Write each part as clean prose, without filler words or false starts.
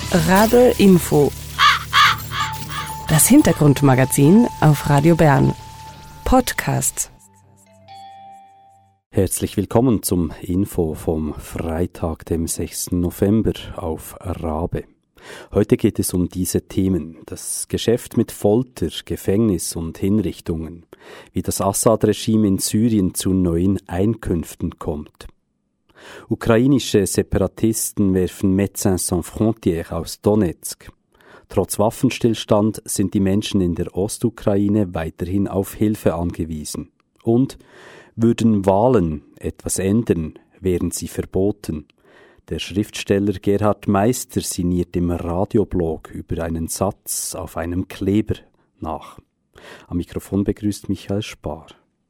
Rabe Info. Das Hintergrundmagazin auf Radio Bern. Podcast. Herzlich willkommen zum Info vom Freitag, dem 6. November auf Rabe. Heute geht es um diese Themen: das Geschäft mit Folter, Gefängnis und Hinrichtungen, wie das Assad-Regime in Syrien zu neuen Einkünften kommt. Ukrainische Separatisten werfen Médecins Sans Frontières aus Donetsk. Trotz Waffenstillstand sind die Menschen in der Ostukraine weiterhin auf Hilfe angewiesen. Und würden Wahlen etwas ändern, wären sie verboten. Der Schriftsteller Gerhard Meister sinniert im Radioblog über einen Satz auf einem Kleber nach. Am Mikrofon begrüßt Michael Spar.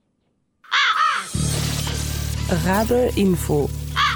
Rabe Info.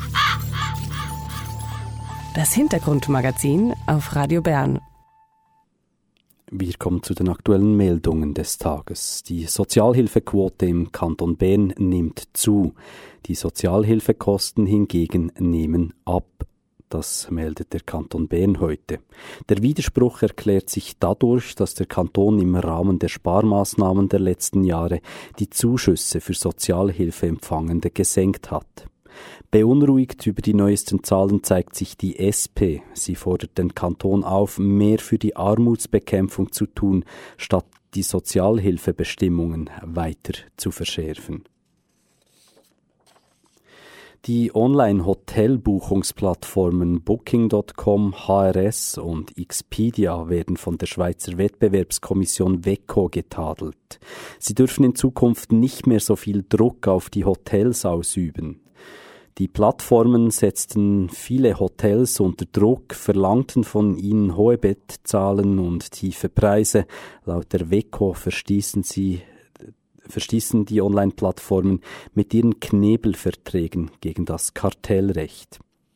Das Hintergrundmagazin auf Radio Bern. Wir kommen zu den aktuellen Meldungen des Tages. Die Sozialhilfequote im Kanton Bern nimmt zu. Die Sozialhilfekosten hingegen nehmen ab. Das meldet der Kanton Bern heute. Der Widerspruch erklärt sich dadurch, dass der Kanton im Rahmen der Sparmaßnahmen der letzten Jahre die Zuschüsse für Sozialhilfeempfangende gesenkt hat. Beunruhigt über die neuesten Zahlen zeigt sich die SP. Sie fordert den Kanton auf, mehr für die Armutsbekämpfung zu tun, statt die Sozialhilfebestimmungen weiter zu verschärfen. Die Online-Hotelbuchungsplattformen Booking.com, HRS und Expedia werden von der Schweizer Wettbewerbskommission WEKO getadelt. Sie dürfen in Zukunft nicht mehr so viel Druck auf die Hotels ausüben. Die Plattformen setzten viele Hotels unter Druck, verlangten von ihnen hohe Bettzahlen und tiefe Preise. Laut der WEKO verstießen die Online-Plattformen mit ihren Knebelverträgen gegen das Kartellrecht.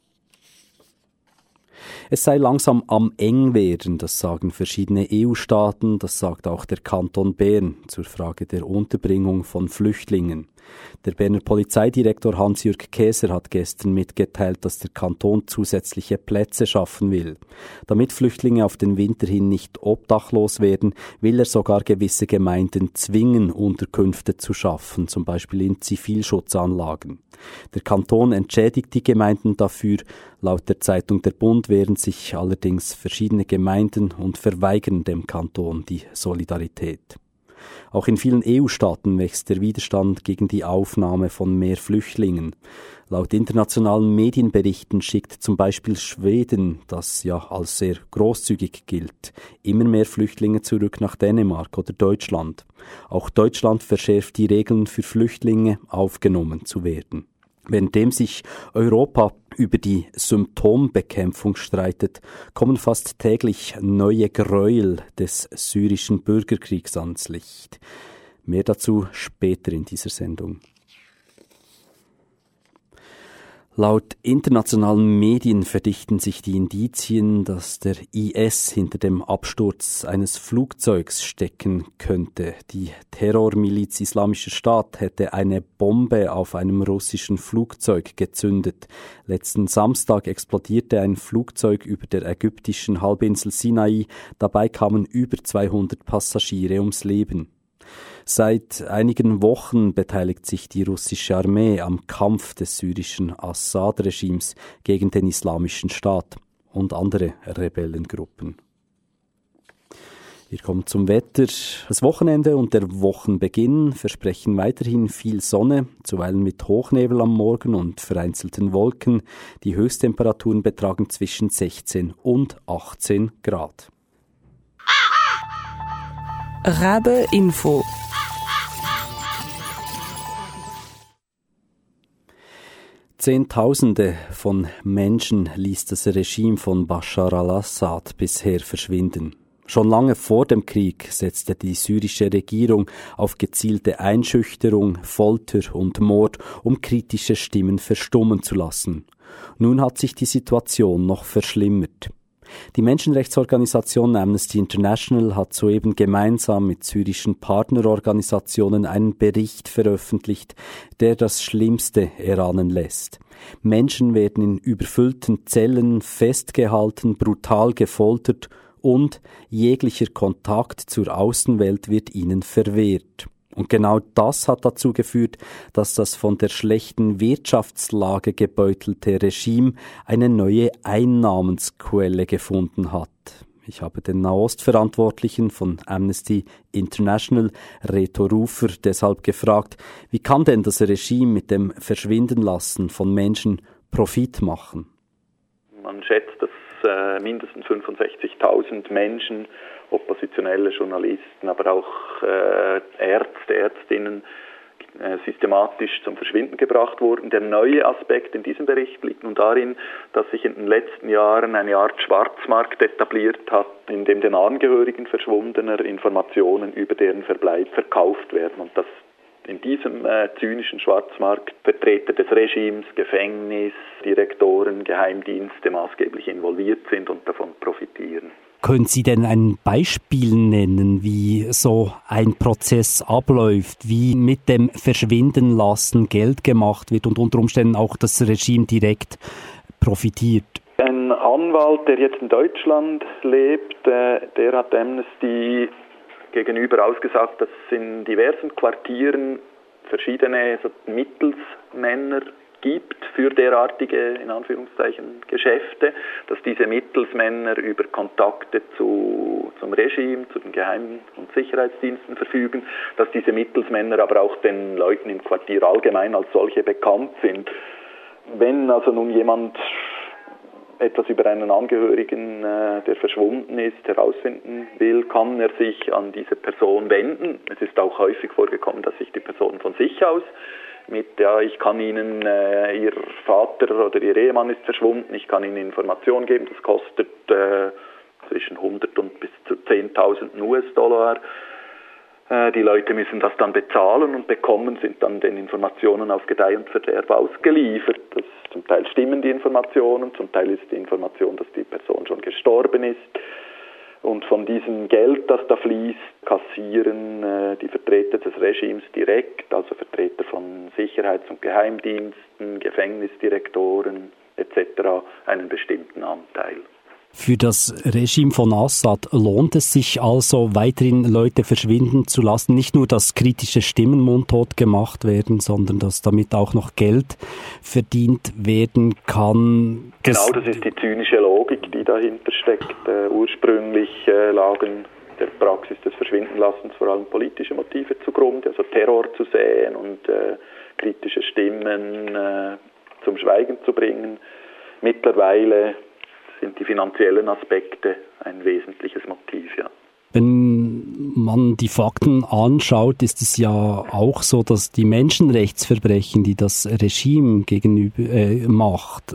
Es sei langsam am Engwerden, das sagen verschiedene EU-Staaten, das sagt auch der Kanton Bern zur Frage der Unterbringung von Flüchtlingen. Der Berner Polizeidirektor Hans-Jürg Käser hat gestern mitgeteilt, dass der Kanton zusätzliche Plätze schaffen will. Damit Flüchtlinge auf den Winter hin nicht obdachlos werden, will er sogar gewisse Gemeinden zwingen, Unterkünfte zu schaffen, zum Beispiel in Zivilschutzanlagen. Der Kanton entschädigt die Gemeinden dafür. Laut der Zeitung Der Bund wehren sich allerdings verschiedene Gemeinden und verweigern dem Kanton die Solidarität. Auch in vielen EU-Staaten wächst der Widerstand gegen die Aufnahme von mehr Flüchtlingen. Laut internationalen Medienberichten schickt zum Beispiel Schweden, das ja als sehr großzügig gilt, immer mehr Flüchtlinge zurück nach Dänemark oder Deutschland. Auch Deutschland verschärft die Regeln für Flüchtlinge, aufgenommen zu werden. Währenddem sich Europa über die Symptombekämpfung streitet, kommen fast täglich neue Gräuel des syrischen Bürgerkriegs ans Licht. Mehr dazu später in dieser Sendung. Laut internationalen Medien verdichten sich die Indizien, dass der IS hinter dem Absturz eines Flugzeugs stecken könnte. Die Terrormiliz Islamischer Staat hätte eine Bombe auf einem russischen Flugzeug gezündet. Letzten Samstag explodierte ein Flugzeug über der ägyptischen Halbinsel Sinai. Dabei kamen über 200 Passagiere ums Leben. Seit einigen Wochen beteiligt sich die russische Armee am Kampf des syrischen Assad-Regimes gegen den Islamischen Staat und andere Rebellengruppen. Wir kommen zum Wetter. Das Wochenende und der Wochenbeginn versprechen weiterhin viel Sonne, zuweilen mit Hochnebel am Morgen und vereinzelten Wolken. Die Höchsttemperaturen betragen zwischen 16 und 18 Grad. Rabe Info. Zehntausende von Menschen ließ das Regime von Bashar al-Assad bisher verschwinden. Schon lange vor dem Krieg setzte die syrische Regierung auf gezielte Einschüchterung, Folter und Mord, um kritische Stimmen verstummen zu lassen. Nun hat sich die Situation noch verschlimmert. Die Menschenrechtsorganisation Amnesty International hat soeben gemeinsam mit syrischen Partnerorganisationen einen Bericht veröffentlicht, der das Schlimmste erahnen lässt. Menschen werden in überfüllten Zellen festgehalten, brutal gefoltert und jeglicher Kontakt zur Außenwelt wird ihnen verwehrt. Und genau das hat dazu geführt, dass das von der schlechten Wirtschaftslage gebeutelte Regime eine neue Einnahmensquelle gefunden hat. Ich habe den Nahostverantwortlichen von Amnesty International, Reto Rufer, deshalb gefragt, wie kann denn das Regime mit dem Verschwindenlassen von Menschen Profit machen? Man schätzt, dass mindestens 65.000 Menschen, oppositionelle Journalisten, aber auch Ärzte, Ärztinnen systematisch zum Verschwinden gebracht wurden. Der neue Aspekt in diesem Bericht liegt nun darin, dass sich in den letzten Jahren eine Art Schwarzmarkt etabliert hat, in dem den Angehörigen Verschwundener Informationen über deren Verbleib verkauft werden und dass in diesem zynischen Schwarzmarkt Vertreter des Regimes, Gefängnisdirektoren, Geheimdienste maßgeblich involviert sind und davon profitieren. Können Sie denn ein Beispiel nennen, wie so ein Prozess abläuft, wie mit dem Verschwindenlassen Geld gemacht wird und unter Umständen auch das Regime direkt profitiert? Ein Anwalt, der jetzt in Deutschland lebt, der hat Amnesty gegenüber ausgesagt, dass es in diversen Quartieren verschiedene Mittelsmänner gibt für derartige, in Anführungszeichen, Geschäfte, dass diese Mittelsmänner über Kontakte zum Regime, zu den Geheim- und Sicherheitsdiensten verfügen, dass diese Mittelsmänner aber auch den Leuten im Quartier allgemein als solche bekannt sind. Wenn also nun jemand etwas über einen Angehörigen, der verschwunden ist, herausfinden will, kann er sich an diese Person wenden. Es ist auch häufig vorgekommen, dass sich die Person von sich aus ich kann Ihnen, Ihr Vater oder Ihr Ehemann ist verschwunden, ich kann Ihnen Informationen geben, das kostet zwischen 100 und bis zu 10.000 US-Dollar. Die Leute müssen das dann bezahlen und sind dann den Informationen auf Gedeih und Verderb ausgeliefert. Zum Teil stimmen die Informationen, zum Teil ist die Information, dass die Person schon gestorben ist. Und von diesem Geld, das da fließt, kassieren die Vertreter des Regimes direkt, also Vertreter von Sicherheits- und Geheimdiensten, Gefängnisdirektoren etc. einen bestimmten Anteil. Für das Regime von Assad lohnt es sich also, weiterhin Leute verschwinden zu lassen. Nicht nur, dass kritische Stimmen mundtot gemacht werden, sondern dass damit auch noch Geld verdient werden kann. Genau, das ist die zynische Logik, die dahinter steckt. Ursprünglich lagen der Praxis des Verschwindenlassens vor allem politische Motive zugrunde, also Terror zu säen und kritische Stimmen zum Schweigen zu bringen. Mittlerweile sind die finanziellen Aspekte ein wesentliches Motiv, ja. Wenn man die Fakten anschaut, ist es ja auch so, dass die Menschenrechtsverbrechen, die das Regime gegenüber macht,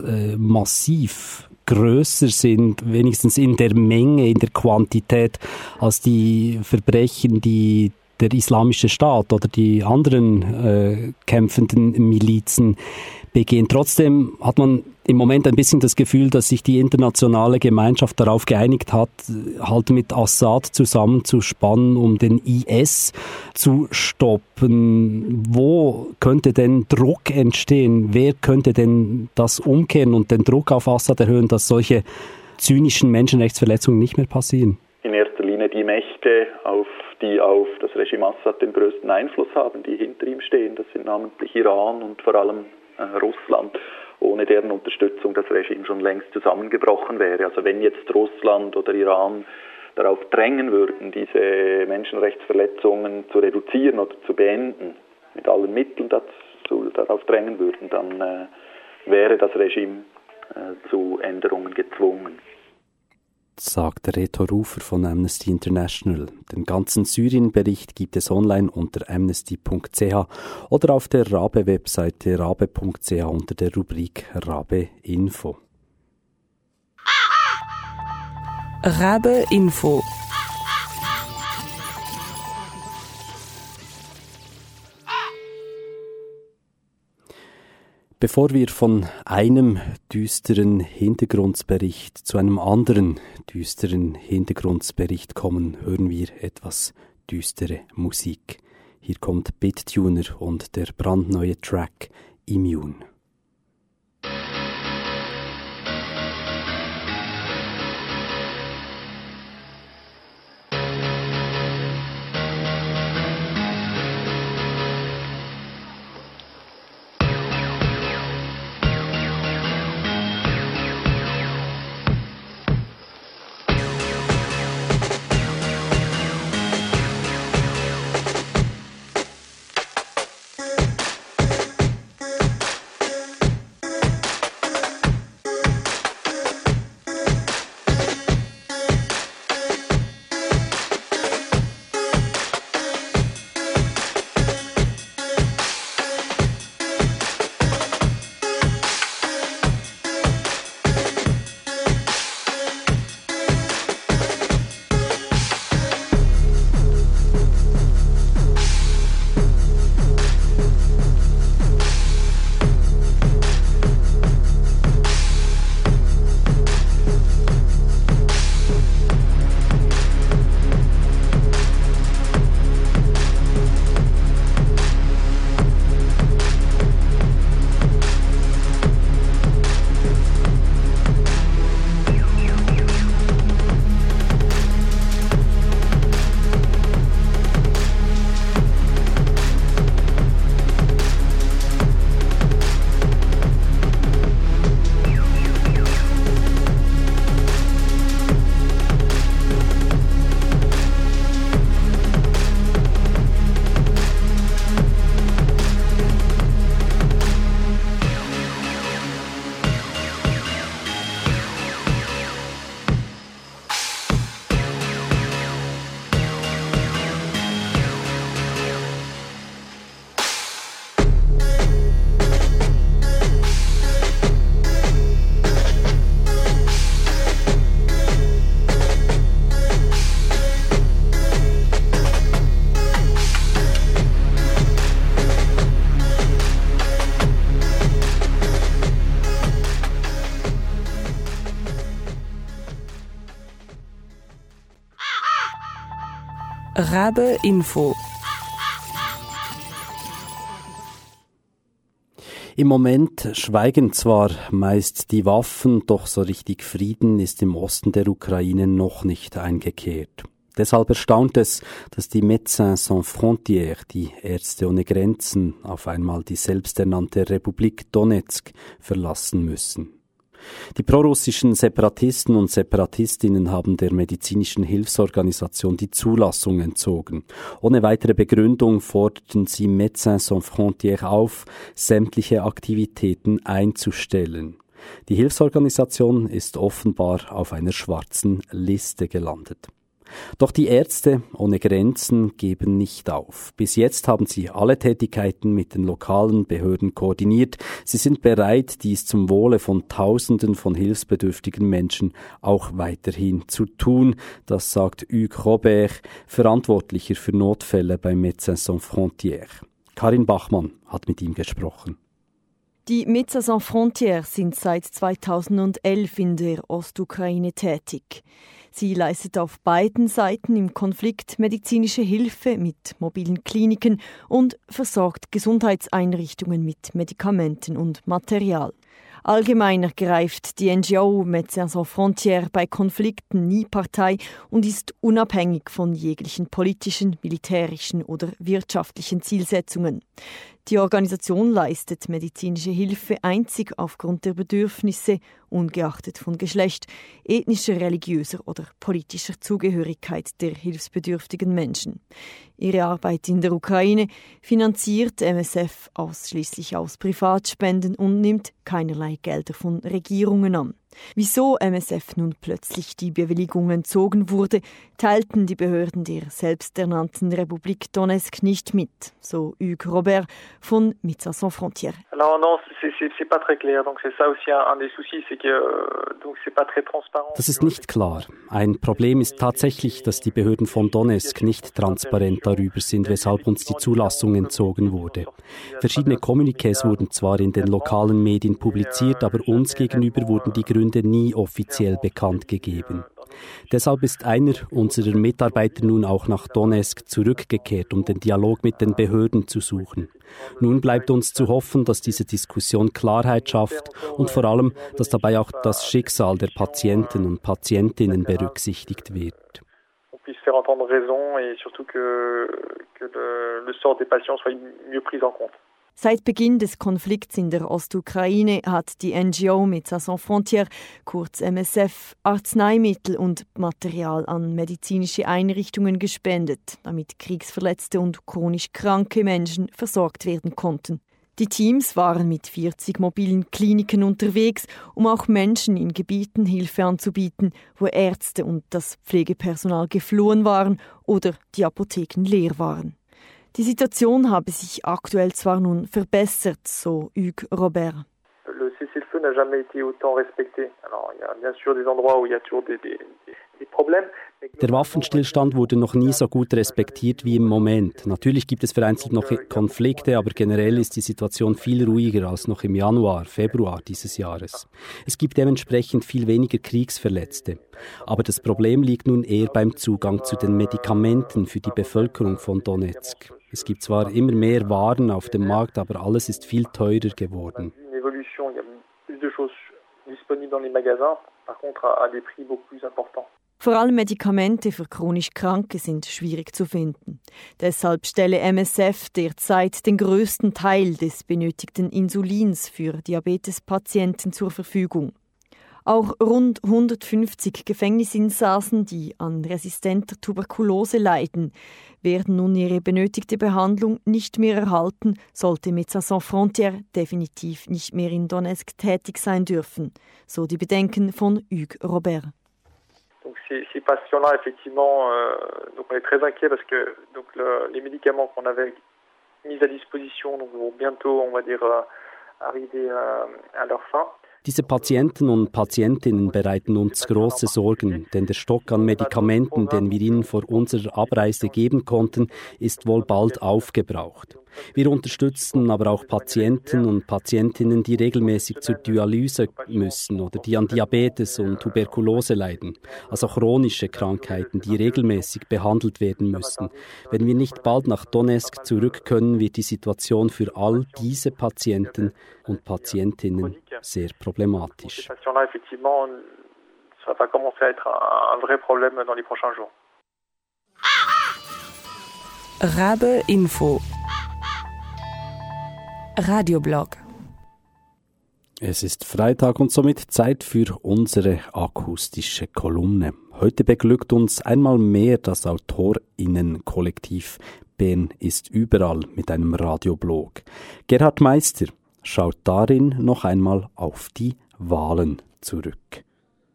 massiv größer sind, wenigstens in der Menge, in der Quantität, als die Verbrechen, die der Islamische Staat oder die anderen kämpfenden Milizen begehen. Trotzdem hat man im Moment ein bisschen das Gefühl, dass sich die internationale Gemeinschaft darauf geeinigt hat, halt mit Assad zusammenzuspannen, um den IS zu stoppen. Wo könnte denn Druck entstehen? Wer könnte denn das umkehren und den Druck auf Assad erhöhen, dass solche zynischen Menschenrechtsverletzungen nicht mehr passieren? In erster Linie die Mächte, die auf das Regime Assad den größten Einfluss haben, die hinter ihm stehen. Das sind namentlich Iran und vor allem Russland, ohne deren Unterstützung das Regime schon längst zusammengebrochen wäre. Also wenn jetzt Russland oder Iran darauf drängen würden, diese Menschenrechtsverletzungen zu reduzieren oder zu beenden, mit allen Mitteln darauf drängen würden, dann wäre das Regime zu Änderungen gezwungen. Sagt Reto Rufer von Amnesty International. Den ganzen Syrien-Bericht gibt es online unter amnesty.ch oder auf der Rabe-Webseite rabe.ch unter der Rubrik Rabe Info. Rabe Info. Bevor wir von einem düsteren Hintergrundbericht zu einem anderen düsteren Hintergrundbericht kommen, hören wir etwas düstere Musik. Hier kommt BitTuner und der brandneue Track Immune. Rabe Info. Im Moment schweigen zwar meist die Waffen, doch so richtig Frieden ist im Osten der Ukraine noch nicht eingekehrt. Deshalb erstaunt es, dass die Médecins Sans Frontières, die Ärzte ohne Grenzen, auf einmal die selbsternannte Republik Donezk verlassen müssen. Die prorussischen Separatisten und Separatistinnen haben der medizinischen Hilfsorganisation die Zulassung entzogen. Ohne weitere Begründung forderten sie Médecins Sans Frontières auf, sämtliche Aktivitäten einzustellen. Die Hilfsorganisation ist offenbar auf einer schwarzen Liste gelandet. Doch die Ärzte ohne Grenzen geben nicht auf. Bis jetzt haben sie alle Tätigkeiten mit den lokalen Behörden koordiniert. Sie sind bereit, dies zum Wohle von Tausenden von hilfsbedürftigen Menschen auch weiterhin zu tun. Das sagt Hugues Robert, Verantwortlicher für Notfälle bei Médecins Sans Frontières. Karin Bachmann hat mit ihm gesprochen. Die Médecins Sans Frontières sind seit 2011 in der Ostukraine tätig. Sie leistet auf beiden Seiten im Konflikt medizinische Hilfe mit mobilen Kliniken und versorgt Gesundheitseinrichtungen mit Medikamenten und Material. Allgemein ergreift die NGO Médecins Sans Frontières bei Konflikten nie Partei und ist unabhängig von jeglichen politischen, militärischen oder wirtschaftlichen Zielsetzungen. Die Organisation leistet medizinische Hilfe einzig aufgrund der Bedürfnisse, ungeachtet von Geschlecht, ethnischer, religiöser oder politischer Zugehörigkeit der hilfsbedürftigen Menschen. Ihre Arbeit in der Ukraine finanziert MSF ausschließlich aus Privatspenden und nimmt keinerlei Gelder von Regierungen an. Wieso MSF nun plötzlich die Bewilligung entzogen wurde, teilten die Behörden der selbsternannten Republik Donezk nicht mit, so Hugues Robert von Médecins Sans Frontières. Alors non, c'est pas très clair. Donc c'est ça aussi un des soucis, c'est que donc c'est pas très transparent. Das ist nicht klar. Ein Problem ist tatsächlich, dass die Behörden von Donezk nicht transparent darüber sind, weshalb uns die Zulassung entzogen wurde. Verschiedene Kommuniqués wurden zwar in den lokalen Medien publiziert, aber uns gegenüber wurden die Gründe nie offiziell bekannt gegeben. Deshalb ist einer unserer Mitarbeiter nun auch nach Donezk zurückgekehrt, um den Dialog mit den Behörden zu suchen. Nun bleibt uns zu hoffen, dass diese Diskussion Klarheit schafft und vor allem, dass dabei auch das Schicksal der Patienten und Patientinnen berücksichtigt wird. On puisse faire entendre raison et surtout que le sort des patients soit mieux pris en compte. Seit Beginn des Konflikts in der Ostukraine hat die NGO Médecins Sans Frontières, kurz MSF, Arzneimittel und Material an medizinische Einrichtungen gespendet, damit kriegsverletzte und chronisch kranke Menschen versorgt werden konnten. Die Teams waren mit 40 mobilen Kliniken unterwegs, um auch Menschen in Gebieten Hilfe anzubieten, wo Ärzte und das Pflegepersonal geflohen waren oder die Apotheken leer waren. Die Situation habe sich aktuell zwar nun verbessert, so Hugues Robert. Le cessez-le-feu n'a jamais été autant respecté. Alors, il y a bien sûr des endroits où il y a toujours des problèmes. Der Waffenstillstand wurde noch nie so gut respektiert wie im Moment. Natürlich gibt es vereinzelt noch Konflikte, aber generell ist die Situation viel ruhiger als noch im Januar, Februar dieses Jahres. Es gibt dementsprechend viel weniger Kriegsverletzte. Aber das Problem liegt nun eher beim Zugang zu den Medikamenten für die Bevölkerung von Donezk. Es gibt zwar immer mehr Waren auf dem Markt, aber alles ist viel teurer geworden. Vor allem Medikamente für chronisch Kranke sind schwierig zu finden. Deshalb stelle MSF derzeit den größten Teil des benötigten Insulins für Diabetespatienten zur Verfügung. Auch rund 150 Gefängnisinsassen, die an resistenter Tuberkulose leiden, werden nun ihre benötigte Behandlung nicht mehr erhalten, sollte Médecins Sans Frontières definitiv nicht mehr in Donezk tätig sein dürfen, so die Bedenken von Hugues Robert. Donc ces patients-là, effectivement, donc on est très inquiets parce que donc les médicaments qu'on avait mis à disposition donc vont bientôt, on va dire, arriver à leur fin. Diese Patienten und Patientinnen bereiten uns große Sorgen, denn der Stock an Medikamenten, den wir ihnen vor unserer Abreise geben konnten, ist wohl bald aufgebraucht. Wir unterstützen aber auch Patienten und Patientinnen, die regelmäßig zur Dialyse müssen oder die an Diabetes und Tuberkulose leiden, also chronische Krankheiten, die regelmäßig behandelt werden müssen. Wenn wir nicht bald nach Donetsk zurück können, wird die Situation für all diese Patienten und Patientinnen sehr problematisch. Ça va commencer à être un vrai problème dans les prochains jours. Rabe Info Radioblog. Es ist Freitag und somit Zeit für unsere akustische Kolumne. Heute beglückt uns einmal mehr das AutorInnen-Kollektiv Bern ist überall mit einem Radioblog. Gerhard Meister schaut darin noch einmal auf die Wahlen zurück.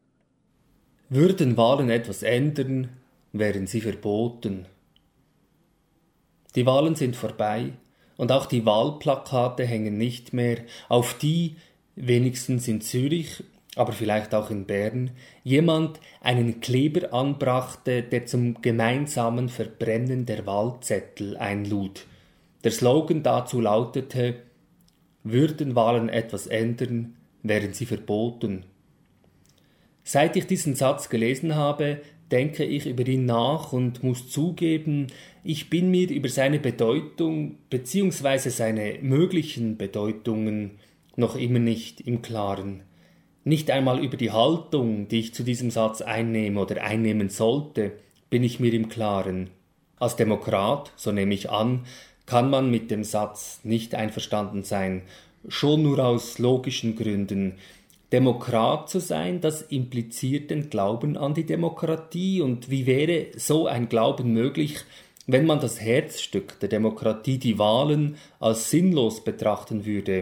Würden Wahlen etwas ändern, wären sie verboten. Die Wahlen sind vorbei und auch die Wahlplakate hängen nicht mehr, auf die, wenigstens in Zürich, aber vielleicht auch in Bern, jemand einen Kleber anbrachte, der zum gemeinsamen Verbrennen der Wahlzettel einlud. Der Slogan dazu lautete: Würden Wahlen etwas ändern, wären sie verboten. Seit ich diesen Satz gelesen habe, denke ich über ihn nach und muss zugeben, ich bin mir über seine Bedeutung bzw. seine möglichen Bedeutungen noch immer nicht im Klaren. Nicht einmal über die Haltung, die ich zu diesem Satz einnehme oder einnehmen sollte, bin ich mir im Klaren. Als Demokrat, so nehme ich an, kann man mit dem Satz nicht einverstanden sein, schon nur aus logischen Gründen. Demokrat zu sein, das impliziert den Glauben an die Demokratie. Und wie wäre so ein Glauben möglich, wenn man das Herzstück der Demokratie, die Wahlen, als sinnlos betrachten würde?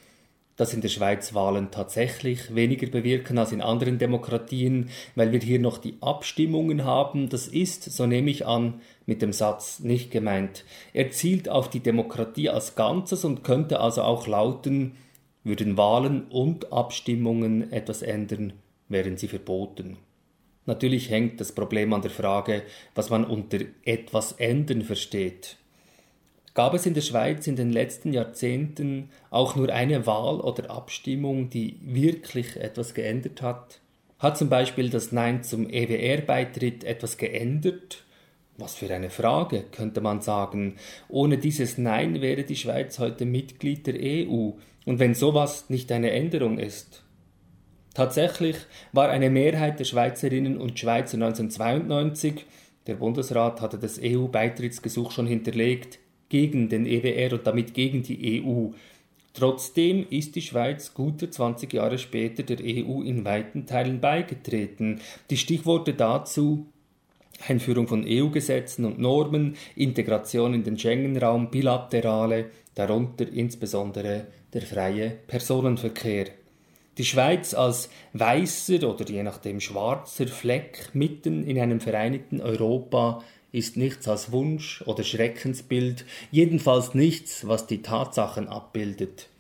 Dass in der Schweiz Wahlen tatsächlich weniger bewirken als in anderen Demokratien, weil wir hier noch die Abstimmungen haben, das ist, so nehme ich an, mit dem Satz nicht gemeint. Er zielt auf die Demokratie als Ganzes und könnte also auch lauten: Würden Wahlen und Abstimmungen etwas ändern, wären sie verboten. Natürlich hängt das Problem an der Frage, was man unter etwas ändern versteht. Gab es in der Schweiz in den letzten Jahrzehnten auch nur eine Wahl oder Abstimmung, die wirklich etwas geändert hat? Hat zum Beispiel das Nein zum EWR-Beitritt etwas geändert? Was für eine Frage, könnte man sagen. Ohne dieses Nein wäre die Schweiz heute Mitglied der EU. Und wenn sowas nicht eine Änderung ist? Tatsächlich war eine Mehrheit der Schweizerinnen und Schweizer 1992, der Bundesrat hatte das EU-Beitrittsgesuch schon hinterlegt, gegen den EWR und damit gegen die EU. Trotzdem ist die Schweiz gute 20 Jahre später der EU in weiten Teilen beigetreten. Die Stichworte dazu: Einführung von EU-Gesetzen und Normen, Integration in den Schengen-Raum, bilaterale, darunter insbesondere der freie Personenverkehr. Die Schweiz als weißer oder je nachdem schwarzer Fleck mitten in einem vereinigten Europa ist nichts als Wunsch oder Schreckensbild, jedenfalls nichts, was die Tatsachen abbildet.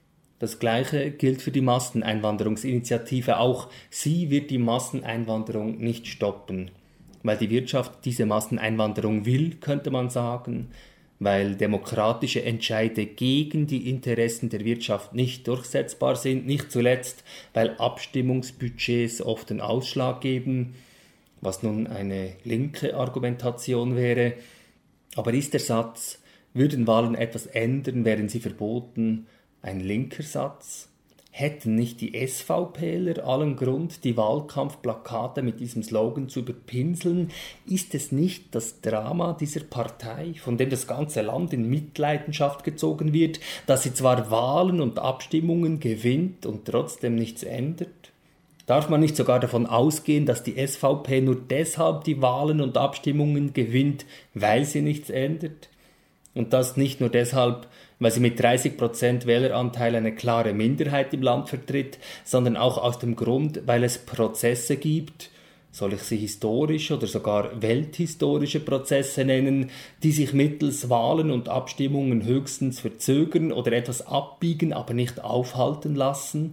Das Gleiche gilt für die Masseneinwanderungsinitiative. Auch sie wird die Masseneinwanderung nicht stoppen. Weil die Wirtschaft diese Masseneinwanderung will, könnte man sagen, weil demokratische Entscheide gegen die Interessen der Wirtschaft nicht durchsetzbar sind, nicht zuletzt, weil Abstimmungsbudgets oft den Ausschlag geben, was nun eine linke Argumentation wäre. Aber ist der Satz, würden Wahlen etwas ändern, wären sie verboten, ein linker Satz? Hätten nicht die SVPler allen Grund, die Wahlkampfplakate mit diesem Slogan zu überpinseln? Ist es nicht das Drama dieser Partei, von dem das ganze Land in Mitleidenschaft gezogen wird, dass sie zwar Wahlen und Abstimmungen gewinnt und trotzdem nichts ändert? Darf man nicht sogar davon ausgehen, dass die SVP nur deshalb die Wahlen und Abstimmungen gewinnt, weil sie nichts ändert? Und das nicht nur deshalb, weil sie mit 30% Wähleranteil eine klare Minderheit im Land vertritt, sondern auch aus dem Grund, weil es Prozesse gibt, soll ich sie historische oder sogar welthistorische Prozesse nennen, die sich mittels Wahlen und Abstimmungen höchstens verzögern oder etwas abbiegen, aber nicht aufhalten lassen?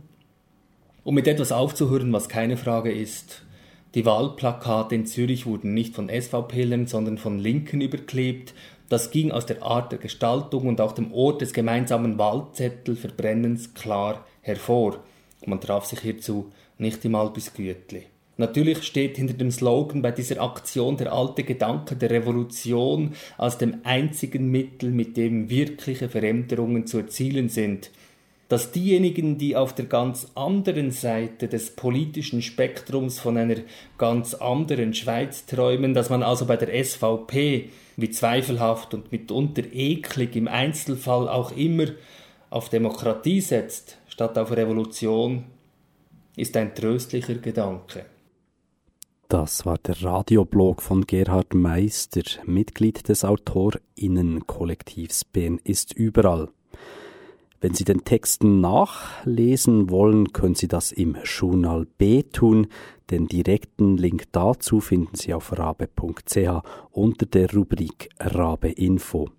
Um mit etwas aufzuhören, was keine Frage ist: Die Wahlplakate in Zürich wurden nicht von SVPlern, sondern von Linken überklebt. Das ging aus der Art der Gestaltung und auch dem Ort des gemeinsamen Wahlzettelverbrennens klar hervor. Man traf sich hierzu nicht im Albisgütli. Natürlich steht hinter dem Slogan bei dieser Aktion der alte Gedanke der Revolution als dem einzigen Mittel, mit dem wirkliche Veränderungen zu erzielen sind. Dass diejenigen, die auf der ganz anderen Seite des politischen Spektrums von einer ganz anderen Schweiz träumen, dass man also bei der SVP, wie zweifelhaft und mitunter eklig im Einzelfall auch immer, auf Demokratie setzt, statt auf Revolution, ist ein tröstlicher Gedanke. Das war der Radioblog von Gerhard Meister, Mitglied des AutorInnenkollektivs Bern ist überall. Wenn Sie den Texten nachlesen wollen, können Sie das im Journal B tun. Den direkten Link dazu finden Sie auf rabe.ch unter der Rubrik Rabe Info.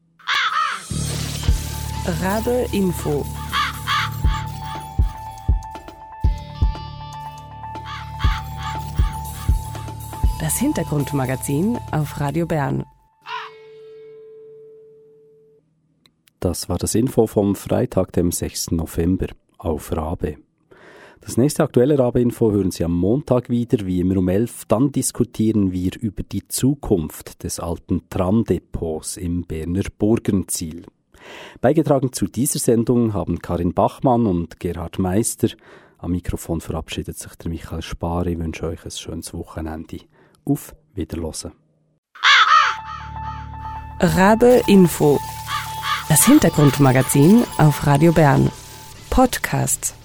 Rabe Info. Das Hintergrundmagazin auf Radio Bern. Das war das Info vom Freitag, dem 6. November auf Rabe. Das nächste aktuelle Rabe-Info hören Sie am Montag wieder, wie immer um 11. Dann diskutieren wir über die Zukunft des alten Tramdepots im Berner Burgenziel. Beigetragen zu dieser Sendung haben Karin Bachmann und Gerhard Meister. Am Mikrofon verabschiedet sich der Michael Spar. Ich wünsche euch ein schönes Wochenende. Auf Wiederhören. Rabe Info. Das Hintergrundmagazin auf Radio Bern. Podcast.